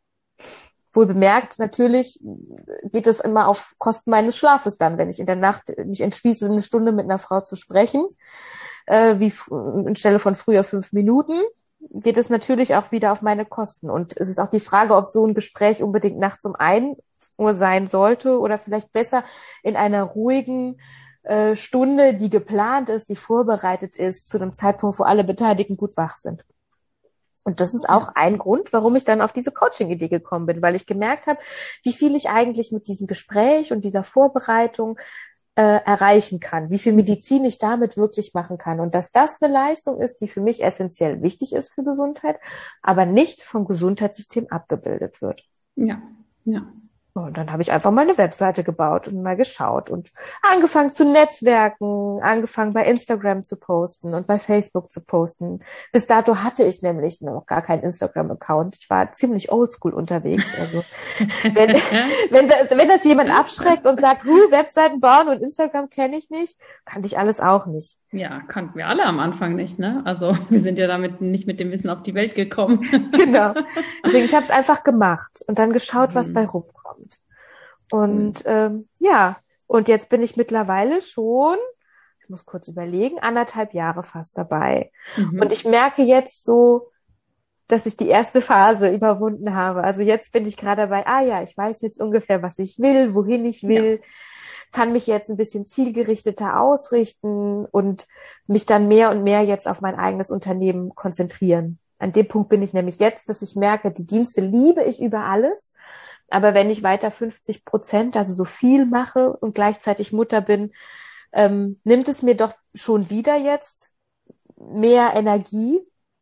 Wohl bemerkt, natürlich geht es immer auf Kosten meines Schlafes dann, wenn ich in der Nacht mich entschließe, eine Stunde mit einer Frau zu sprechen, äh, wie anstelle von früher fünf Minuten, geht es natürlich auch wieder auf meine Kosten. Und es ist auch die Frage, ob so ein Gespräch unbedingt nachts um ein Uhr sein sollte oder vielleicht besser in einer ruhigen äh, Stunde, die geplant ist, die vorbereitet ist, zu einem Zeitpunkt, wo alle Beteiligten gut wach sind. Und das ist auch ein Grund, warum ich dann auf diese Coaching-Idee gekommen bin, weil ich gemerkt habe, wie viel ich eigentlich mit diesem Gespräch und dieser Vorbereitung äh, erreichen kann, wie viel Medizin ich damit wirklich machen kann und dass das eine Leistung ist, die für mich essentiell wichtig ist für Gesundheit, aber nicht vom Gesundheitssystem abgebildet wird. Ja, ja. Und dann habe ich einfach meine Webseite gebaut und mal geschaut und angefangen zu netzwerken, angefangen bei Instagram zu posten und bei Facebook zu posten. Bis dato hatte ich nämlich noch gar keinen Instagram-Account. Ich war ziemlich oldschool unterwegs. Also wenn, wenn, das, wenn das jemand abschreckt und sagt, huh, Webseiten bauen und Instagram kenne ich nicht, kannte ich alles auch nicht. Ja, kannten wir alle am Anfang nicht, ne? Also wir sind ja damit nicht mit dem Wissen auf die Welt gekommen. Genau. Deswegen, ich habe es einfach gemacht und dann geschaut, was mhm. bei rumkommt. Und mhm. ähm, ja, und jetzt bin ich mittlerweile schon, ich muss kurz überlegen, anderthalb Jahre fast dabei. Mhm. Und ich merke jetzt so, dass ich die erste Phase überwunden habe. Also jetzt bin ich gerade dabei, ah ja, ich weiß jetzt ungefähr, was ich will, wohin ich will. Ja. Kann mich jetzt ein bisschen zielgerichteter ausrichten und mich dann mehr und mehr jetzt auf mein eigenes Unternehmen konzentrieren. An dem Punkt bin ich nämlich jetzt, dass ich merke, die Dienste liebe ich über alles. Aber wenn ich weiter fünfzig Prozent, also so viel mache und gleichzeitig Mutter bin, ähm, nimmt es mir doch schon wieder jetzt mehr Energie,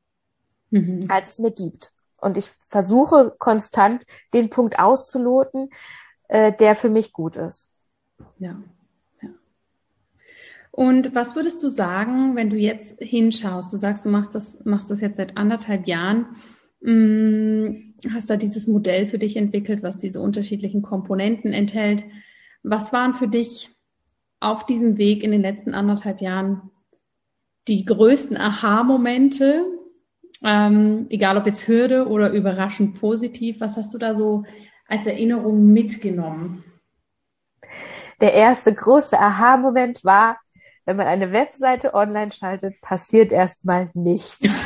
mhm. als es mir gibt. Und ich versuche konstant den Punkt auszuloten, äh, der für mich gut ist. Ja, ja. Und was würdest du sagen, wenn du jetzt hinschaust? Du sagst, du machst das, machst das jetzt seit anderthalb Jahren, mh, hast da dieses Modell für dich entwickelt, was diese unterschiedlichen Komponenten enthält. Was waren für dich auf diesem Weg in den letzten anderthalb Jahren die größten Aha-Momente? Ähm, egal ob jetzt Hürde oder überraschend positiv, was hast du da so als Erinnerung mitgenommen? Der erste große Aha-Moment war, wenn man eine Webseite online schaltet, passiert erstmal nichts.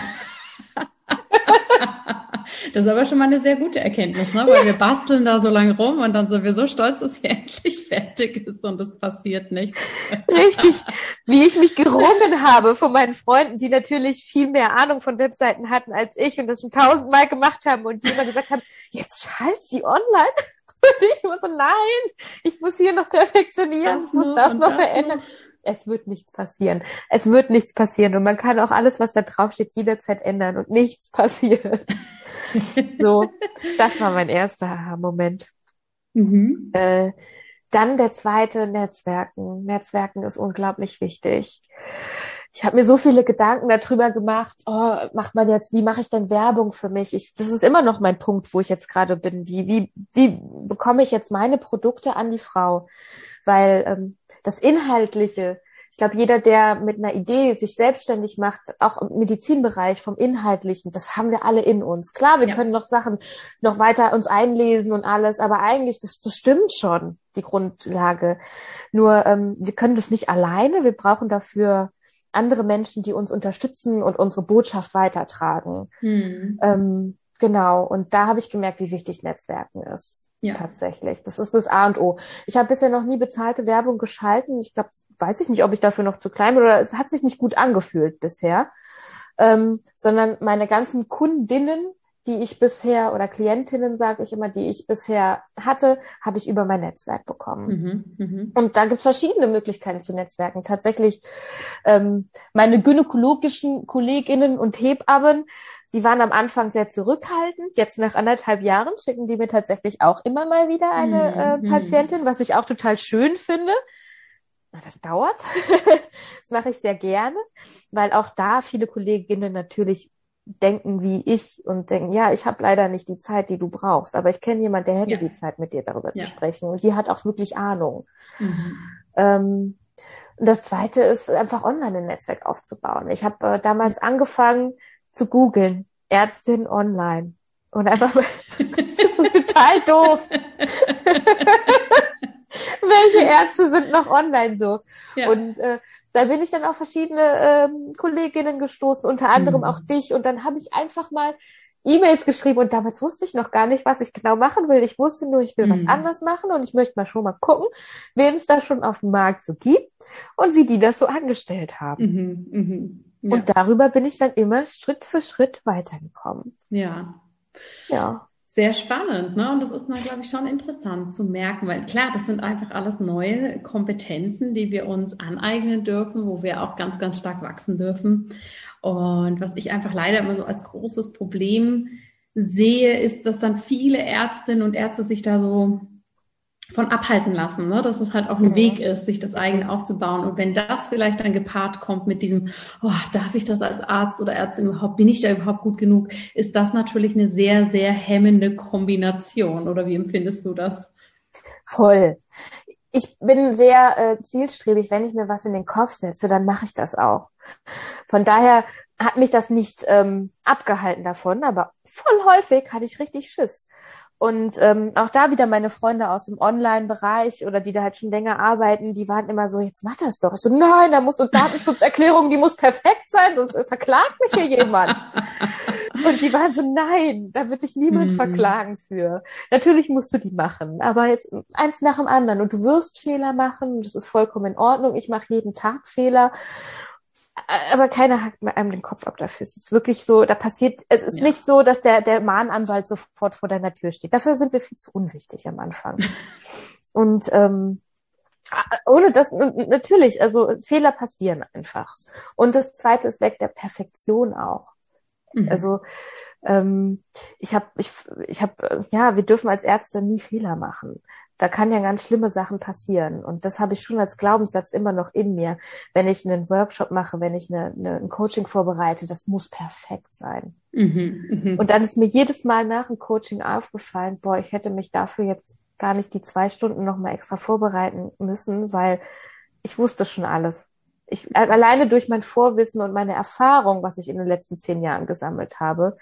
Das ist aber schon mal eine sehr gute Erkenntnis, ne? Weil wir basteln da so lange rum und dann sind wir so stolz, dass sie endlich fertig ist und es passiert nichts. Richtig, wie ich mich gerungen habe von meinen Freunden, die natürlich viel mehr Ahnung von Webseiten hatten als ich und das schon tausendmal gemacht haben und die immer gesagt haben, jetzt schalt sie online. Und ich muss so, nein, ich muss hier noch perfektionieren, das ich muss das noch verändern. Noch. Es wird nichts passieren. Es wird nichts passieren. Und man kann auch alles, was da drauf steht, jederzeit ändern und nichts passiert. So, das war mein erster Aha-Moment. Mhm. Äh, dann der zweite, Netzwerken. Netzwerken ist unglaublich wichtig. Ich habe mir so viele Gedanken darüber gemacht, oh, macht man jetzt, wie mache ich denn Werbung für mich? Ich, das ist immer noch mein Punkt, wo ich jetzt gerade bin. Wie, wie, wie bekomme ich jetzt meine Produkte an die Frau? Weil ähm, das Inhaltliche, ich glaube, jeder, der mit einer Idee sich selbstständig macht, auch im Medizinbereich vom Inhaltlichen, das haben wir alle in uns. Klar, wir ja. können noch Sachen noch weiter uns einlesen und alles, aber eigentlich, das, das stimmt schon, die Grundlage. Nur ähm, wir können das nicht alleine, wir brauchen dafür andere Menschen, die uns unterstützen und unsere Botschaft weitertragen. Hm. Ähm, genau, und da habe ich gemerkt, wie wichtig Netzwerken ist. Ja. Tatsächlich. Das ist das A und O. Ich habe bisher noch nie bezahlte Werbung geschalten. Ich glaube, weiß ich nicht, ob ich dafür noch zu klein bin oder es hat sich nicht gut angefühlt bisher. ähm, sondern meine ganzen Kundinnen, die ich bisher, oder Klientinnen, sage ich immer, die ich bisher hatte, habe ich über mein Netzwerk bekommen. Mhm, mhm. Und da gibt es verschiedene Möglichkeiten zu netzwerken. Tatsächlich, ähm, meine gynäkologischen Kolleginnen und Hebammen, die waren am Anfang sehr zurückhaltend. Jetzt nach anderthalb Jahren schicken die mir tatsächlich auch immer mal wieder eine äh, Mhm. Patientin, was ich auch total schön finde. Na, das dauert. Das mache ich sehr gerne, weil auch da viele Kolleginnen natürlich denken wie ich und denken, ja, ich habe leider nicht die Zeit, die du brauchst, aber ich kenne jemanden, der hätte Ja. die Zeit, mit dir darüber Ja. zu sprechen, und die hat auch wirklich Ahnung. Mhm. Ähm, und das Zweite ist einfach online ein Netzwerk aufzubauen. Ich habe äh, damals angefangen zu googeln, Ärztin online, und einfach mal, das ist so total doof. Welche Ärzte sind noch online so? Ja. Und äh, da bin ich dann auf verschiedene ähm, Kolleginnen gestoßen, unter anderem Mhm. auch dich. Und dann habe ich einfach mal E-Mails geschrieben. Und damals wusste ich noch gar nicht, was ich genau machen will. Ich wusste nur, ich will Mhm. was anderes machen. Und ich möchte mal schon mal gucken, wen es da schon auf dem Markt so gibt und wie die das so angestellt haben. Mhm. Mhm. Ja. Und darüber bin ich dann immer Schritt für Schritt weitergekommen. Ja. Ja. Sehr spannend, ne? Und das ist, glaube ich, schon interessant zu merken, weil klar, das sind einfach alles neue Kompetenzen, die wir uns aneignen dürfen, wo wir auch ganz, ganz stark wachsen dürfen. Und was ich einfach leider immer so als großes Problem sehe, ist, dass dann viele Ärztinnen und Ärzte sich da so von abhalten lassen, ne? Dass es halt auch ein Mhm. Weg ist, sich das eigene aufzubauen. Und wenn das vielleicht dann gepaart kommt mit diesem, oh, darf ich das als Arzt oder Ärztin überhaupt, bin ich da überhaupt gut genug, ist das natürlich eine sehr, sehr hemmende Kombination. Oder wie empfindest du das? Voll. Ich bin sehr äh, zielstrebig. Wenn ich mir was in den Kopf setze, dann mache ich das auch. Von daher hat mich das nicht ähm, abgehalten davon, aber voll häufig hatte ich richtig Schiss. Und ähm, auch da wieder meine Freunde aus dem Online-Bereich oder die da halt schon länger arbeiten, die waren immer so, jetzt mach das doch. Ich so, nein, da muss so Datenschutzerklärung, die muss perfekt sein, sonst verklagt mich hier jemand. Und die waren so, nein, da wird dich niemand Hm. verklagen für. Natürlich musst du die machen, aber jetzt eins nach dem anderen. Und du wirst Fehler machen, das ist vollkommen in Ordnung. Ich mache jeden Tag Fehler. Aber keiner hackt mir einem den Kopf ab dafür. Es ist wirklich so, da passiert, es ist Ja. nicht so, dass der, der Mahnanwalt sofort vor deiner Tür steht. Dafür sind wir viel zu unwichtig am Anfang. Und ähm, ohne das, natürlich, also Fehler passieren einfach. Und das Zweite ist weg der Perfektion auch. Mhm. Also ähm, ich habe, ich, ich habe, ja, wir dürfen als Ärzte nie Fehler machen. Da kann ja ganz schlimme Sachen passieren. Und das habe ich schon als Glaubenssatz immer noch in mir. Wenn ich einen Workshop mache, wenn ich eine, eine, ein Coaching vorbereite, das muss perfekt sein. Mhm. Mhm. Und dann ist mir jedes Mal nach dem Coaching aufgefallen, boah, ich hätte mich dafür jetzt gar nicht die zwei Stunden nochmal extra vorbereiten müssen, weil ich wusste schon alles. Ich, alleine durch mein Vorwissen und meine Erfahrung, was ich in den letzten zehn Jahren gesammelt habe,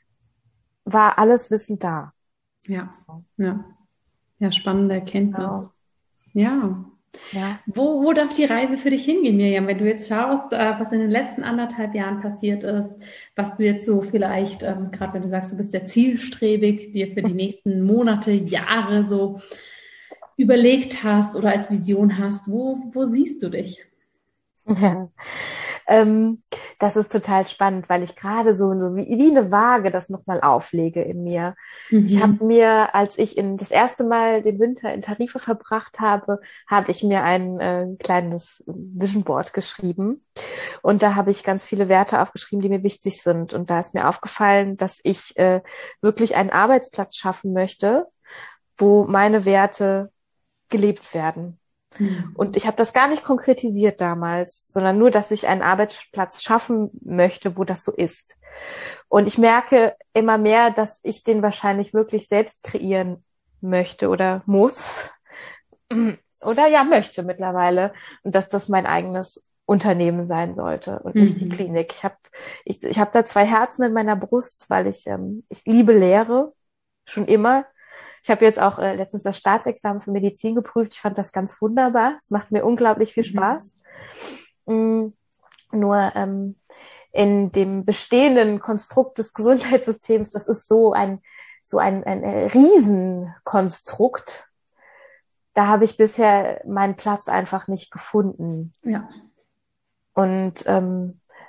war alles Wissen da. Ja, ja. Ja, spannende Erkenntnis. Genau. Ja. Ja. Wo, wo darf die Reise für dich hingehen, Mirjam? Wenn du jetzt schaust, äh, was in den letzten anderthalb Jahren passiert ist, was du jetzt so vielleicht, ähm, gerade wenn du sagst, du bist sehr zielstrebig, dir für die nächsten Monate, Jahre so überlegt hast oder als Vision hast, wo, wo siehst du dich? Ja. Ähm, das ist total spannend, weil ich gerade so, so wie, wie eine Waage das nochmal auflege in mir. Mhm. Ich habe mir, als ich in das erste Mal den Winter in Tarife verbracht habe, habe ich mir ein äh, kleines Vision Board geschrieben. Und da habe ich ganz viele Werte aufgeschrieben, die mir wichtig sind. Und da ist mir aufgefallen, dass ich äh, wirklich einen Arbeitsplatz schaffen möchte, wo meine Werte gelebt werden. Und ich habe das gar nicht konkretisiert damals, sondern nur, dass ich einen Arbeitsplatz schaffen möchte, wo das so ist. Und ich merke immer mehr, dass ich den wahrscheinlich wirklich selbst kreieren möchte oder muss. Oder ja, möchte mittlerweile. Und dass das mein eigenes Unternehmen sein sollte und nicht Mhm. die Klinik. Ich habe ich, ich hab da zwei Herzen in meiner Brust, weil ich, ähm, ich liebe Lehre, schon immer. Ich habe jetzt auch äh, letztens das Staatsexamen für Medizin geprüft. Ich fand das ganz wunderbar. Es macht mir unglaublich viel Spaß. Mhm. Mm, nur ähm, in dem bestehenden Konstrukt des Gesundheitssystems, das ist so ein so ein, ein äh, Riesenkonstrukt. Da habe ich bisher meinen Platz einfach nicht gefunden. Ja. Und ähm,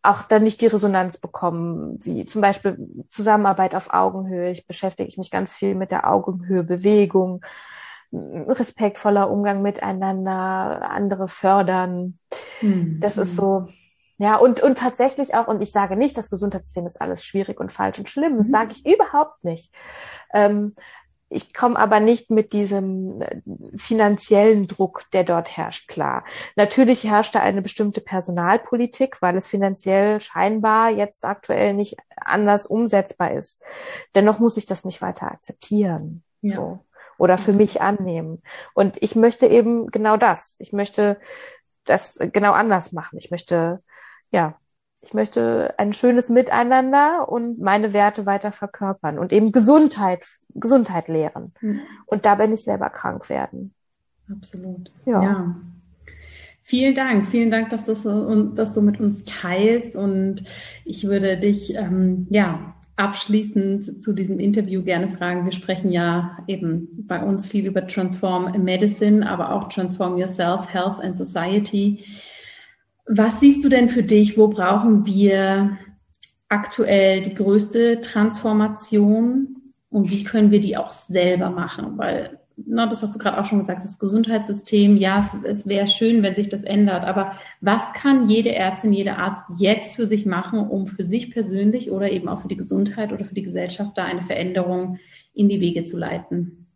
auch dann nicht die Resonanz bekommen, wie zum Beispiel Zusammenarbeit auf Augenhöhe. Ich beschäftige mich ganz viel mit der Augenhöhe-Bewegung, respektvoller Umgang miteinander, andere fördern. Mhm. Das ist so, ja, und, und tatsächlich auch, und ich sage nicht, das Gesundheitssystem ist alles schwierig und falsch und schlimm, das mhm. sage ich überhaupt nicht. Ähm, Ich komme aber nicht mit diesem finanziellen Druck, der dort herrscht, klar. Natürlich herrscht da eine bestimmte Personalpolitik, weil es finanziell scheinbar jetzt aktuell nicht anders umsetzbar ist. Dennoch muss ich das nicht weiter akzeptieren, ja. so, oder für mich annehmen. Und ich möchte eben genau das. Ich möchte das genau anders machen. Ich möchte, ja, Ich möchte ein schönes Miteinander und meine Werte weiter verkörpern und eben Gesundheit, Gesundheit lehren. Mhm. Und da bin ich selber krank werden. Absolut. Ja. ja. Vielen Dank. Vielen Dank, dass du so, dass du mit uns teilst. Und ich würde dich, ähm, ja, abschließend zu diesem Interview gerne fragen. Wir sprechen ja eben bei uns viel über Transform Medicine, aber auch Transform Yourself, Health and Society. Was siehst du denn für dich? Wo brauchen wir aktuell die größte Transformation und wie können wir die auch selber machen? Weil, na, das hast du gerade auch schon gesagt, das Gesundheitssystem, ja, es, es wäre schön, wenn sich das ändert, aber was kann jede Ärztin, jeder Arzt jetzt für sich machen, um für sich persönlich oder eben auch für die Gesundheit oder für die Gesellschaft da eine Veränderung in die Wege zu leiten?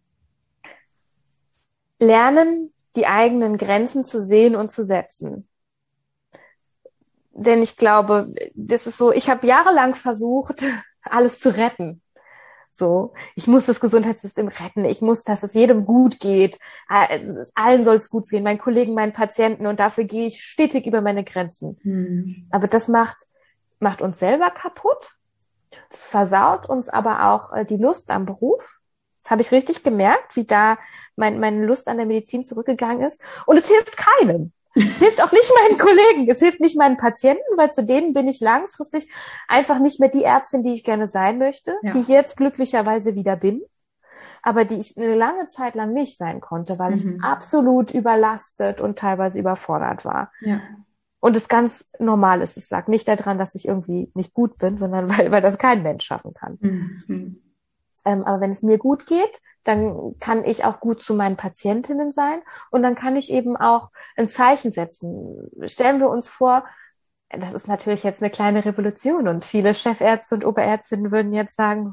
Lernen, die eigenen Grenzen zu sehen und zu setzen. Denn ich glaube, das ist so, ich habe jahrelang versucht, alles zu retten. So, ich muss das Gesundheitssystem retten, ich muss, dass es jedem gut geht, allen soll es gut gehen, meinen Kollegen, meinen Patienten, und dafür gehe ich stetig über meine Grenzen. Hm. Aber das macht, macht uns selber kaputt, das versaut uns aber auch die Lust am Beruf. Das habe ich richtig gemerkt, wie da mein, meine Lust an der Medizin zurückgegangen ist, und es hilft keinem. Es hilft auch nicht meinen Kollegen, es hilft nicht meinen Patienten, weil zu denen bin ich langfristig einfach nicht mehr die Ärztin, die ich gerne sein möchte, ja. die ich jetzt glücklicherweise wieder bin, aber die ich eine lange Zeit lang nicht sein konnte, weil mhm. ich absolut überlastet und teilweise überfordert war. Ja. Und es ganz normal ist, es lag nicht daran, dass ich irgendwie nicht gut bin, sondern weil, weil das kein Mensch schaffen kann. Mhm. Ähm, aber wenn es mir gut geht, dann kann ich auch gut zu meinen Patientinnen sein und dann kann ich eben auch ein Zeichen setzen. Stellen wir uns vor, das ist natürlich jetzt eine kleine Revolution und viele Chefärzte und Oberärztinnen würden jetzt sagen,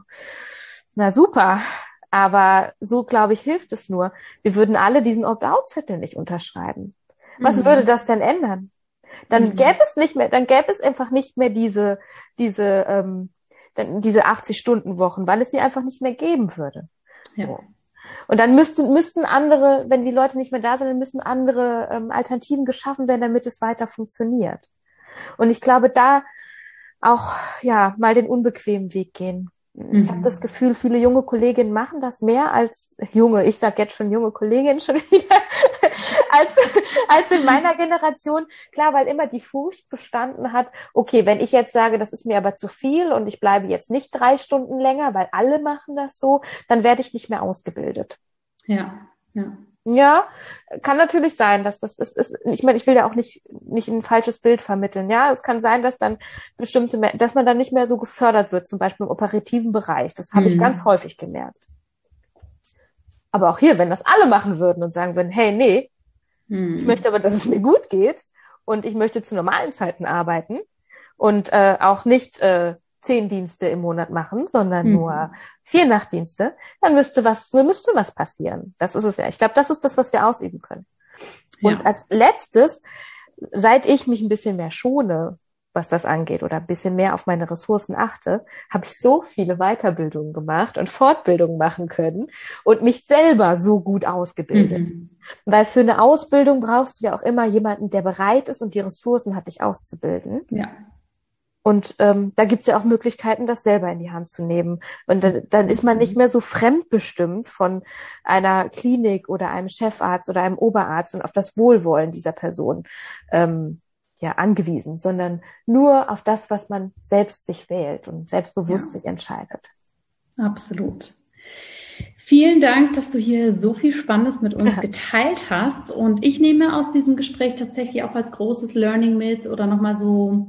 na super, aber so, glaube ich, hilft es nur. Wir würden alle diesen Opt-out-Zettel nicht unterschreiben. Was mhm. würde das denn ändern? Dann mhm. gäbe es nicht mehr, dann gäbe es einfach nicht mehr diese, diese, ähm, diese achtzig-Stunden-Wochen, weil es sie einfach nicht mehr geben würde. Ja. So. Und dann müssten, müssten andere, wenn die Leute nicht mehr da sind, dann müssen andere ähm, Alternativen geschaffen werden, damit es weiter funktioniert. Und ich glaube, da auch ja mal den unbequemen Weg gehen. Ich mhm. habe das Gefühl, viele junge Kolleginnen machen das mehr als junge, ich sag jetzt schon junge Kolleginnen schon wieder, als, als in meiner Generation. Klar, weil immer die Furcht bestanden hat, okay, wenn ich jetzt sage, das ist mir aber zu viel und ich bleibe jetzt nicht drei Stunden länger, weil alle machen das so, dann werde ich nicht mehr ausgebildet. Ja, ja. Ja, kann natürlich sein, dass das, das ist, ich meine, ich will ja auch nicht, nicht ein falsches Bild vermitteln. Ja, es kann sein, dass dann bestimmte, dass man dann nicht mehr so gefördert wird, zum Beispiel im operativen Bereich. Das habe mhm. ich ganz häufig gemerkt. Aber auch hier, wenn das alle machen würden und sagen würden, hey, nee, mhm. ich möchte aber, dass es mir gut geht und ich möchte zu normalen Zeiten arbeiten und äh, auch nicht äh, zehn Dienste im Monat machen, sondern mhm. nur vier Nachtdienste, dann müsste was, müsste was passieren. Das ist es ja. Ich glaube, das ist das, was wir ausüben können. Ja. Und als letztes, seit ich mich ein bisschen mehr schone, was das angeht, oder ein bisschen mehr auf meine Ressourcen achte, habe ich so viele Weiterbildungen gemacht und Fortbildungen machen können und mich selber so gut ausgebildet. Mhm. Weil für eine Ausbildung brauchst du ja auch immer jemanden, der bereit ist und die Ressourcen hat, dich auszubilden. Ja. Und ähm, da gibt's ja auch Möglichkeiten, das selber in die Hand zu nehmen. Und dann, dann ist man nicht mehr so fremdbestimmt von einer Klinik oder einem Chefarzt oder einem Oberarzt und auf das Wohlwollen dieser Person ähm, ja angewiesen, sondern nur auf das, was man selbst sich wählt und selbstbewusst ja. sich entscheidet. Absolut. Vielen Dank, dass du hier so viel Spannendes mit uns geteilt hast. Und ich nehme aus diesem Gespräch tatsächlich auch als großes Learning mit oder nochmal so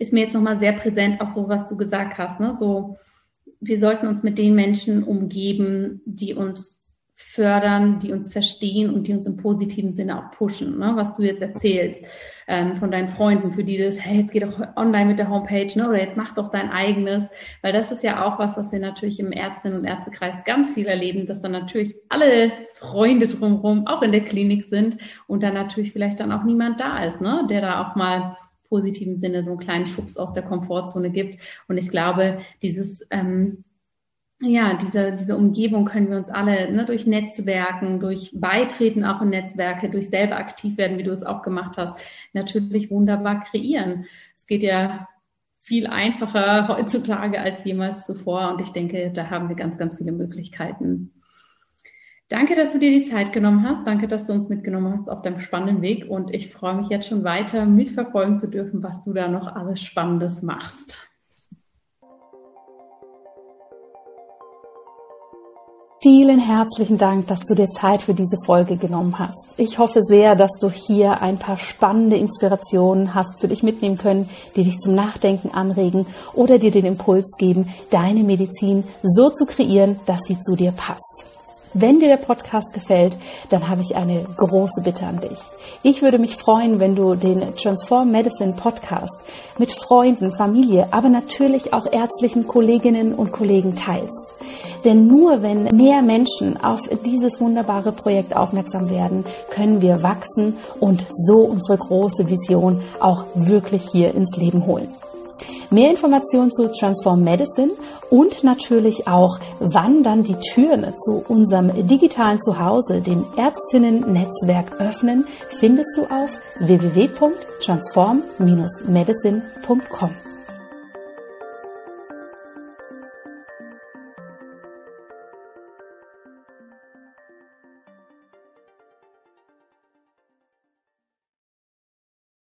ist mir jetzt nochmal sehr präsent, auch so, was du gesagt hast, ne? So, wir sollten uns mit den Menschen umgeben, die uns fördern, die uns verstehen und die uns im positiven Sinne auch pushen, ne? Was du jetzt erzählst ähm, von deinen Freunden, für die das, hey, jetzt geh doch online mit der Homepage, ne? Oder jetzt mach doch dein eigenes, weil das ist ja auch was, was wir natürlich im Ärztinnen- und Ärztekreis ganz viel erleben, dass dann natürlich alle Freunde drumherum auch in der Klinik sind und dann natürlich vielleicht dann auch niemand da ist, ne? Der da auch mal positiven Sinne so einen kleinen Schubs aus der Komfortzone gibt. Und ich glaube, dieses ähm, Ja, diese, diese Umgebung können wir uns alle, ne, durch Netzwerken, durch Beitreten auch in Netzwerke, durch selber aktiv werden, wie du es auch gemacht hast, natürlich wunderbar kreieren. Es geht ja viel einfacher heutzutage als jemals zuvor und ich denke, da haben wir ganz, ganz viele Möglichkeiten. Danke, dass du dir die Zeit genommen hast. Danke, dass du uns mitgenommen hast auf deinem spannenden Weg und ich freue mich jetzt schon weiter mitverfolgen zu dürfen, was du da noch alles Spannendes machst. Vielen herzlichen Dank, dass du dir Zeit für diese Folge genommen hast. Ich hoffe sehr, dass du hier ein paar spannende Inspirationen hast für dich mitnehmen können, die dich zum Nachdenken anregen oder dir den Impuls geben, deine Medizin so zu kreieren, dass sie zu dir passt. Wenn dir der Podcast gefällt, dann habe ich eine große Bitte an dich. Ich würde mich freuen, wenn du den Transform Medicine Podcast mit Freunden, Familie, aber natürlich auch ärztlichen Kolleginnen und Kollegen teilst. Denn nur wenn mehr Menschen auf dieses wunderbare Projekt aufmerksam werden, können wir wachsen und so unsere große Vision auch wirklich hier ins Leben holen. Mehr Informationen zu Transform Medicine und natürlich auch, wann dann die Türen zu unserem digitalen Zuhause, dem Ärztinnen-Netzwerk, öffnen, findest du auf w w w punkt transform Bindestrich medicine punkt com.